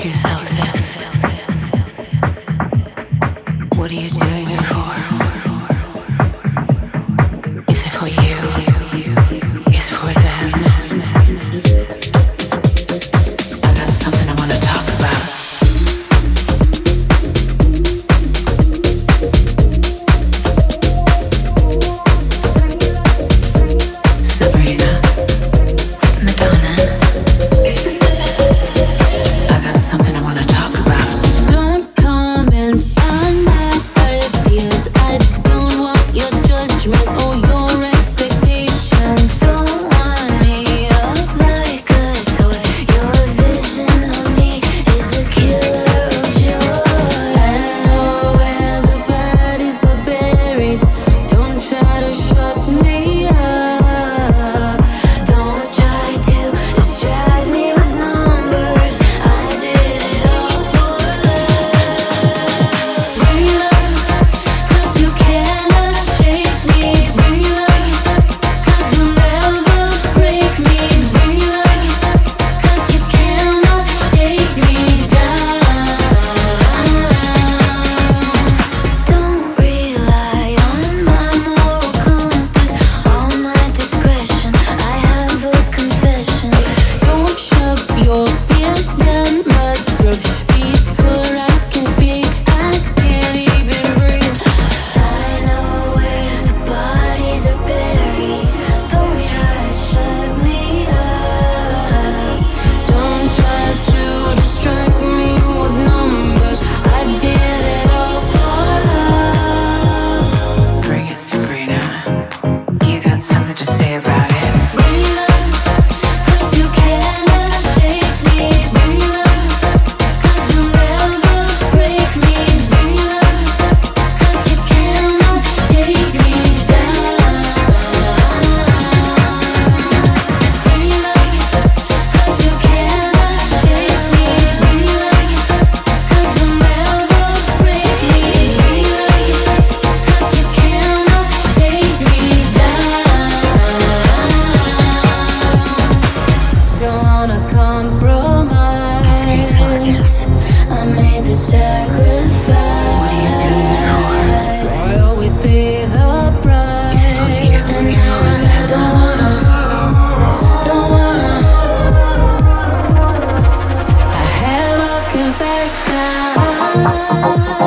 Ask yourself this. What are you doing it for? Is it for you? Is it for them? I got something I want to talk about. Sabrina, Madonna. I got something I want to talk about. Don't comment on my ideas. I don't want your judgment or your expectations. Don't wind me up like a toy. Your vision of me is a killer of joy. I know where the bodies are buried. Don't try to shut me up. Don't try to distract me with numbers. I did it all for love. Bring love, 'cause you cannot shake me. Bring love, 'cause you'll never break me. Bring love, 'cause you cannot take me down. Don't rely on my moral compass, all my discretion. I have a confession. Don't shove your fears down my throat before I can speak. I can't even breathe. I know where the bodies are buried. Don't try to shut me up. Don't try to distract me with numbers. I did it all for love. Bring it, Sabrina. You got something to say about it. Bring love, 'cause you cannot shake me. Bring love, 'cause you'll never break me. Bring love, 'cause you cannot take me down. Bring love, 'cause you cannot shake me. Bring love, 'cause you'll never break me. Bring love, 'cause you cannot take me down. Don't wanna compromise. I made the sacrifice. I always pay the price. And now I don't wanna. I have a confession.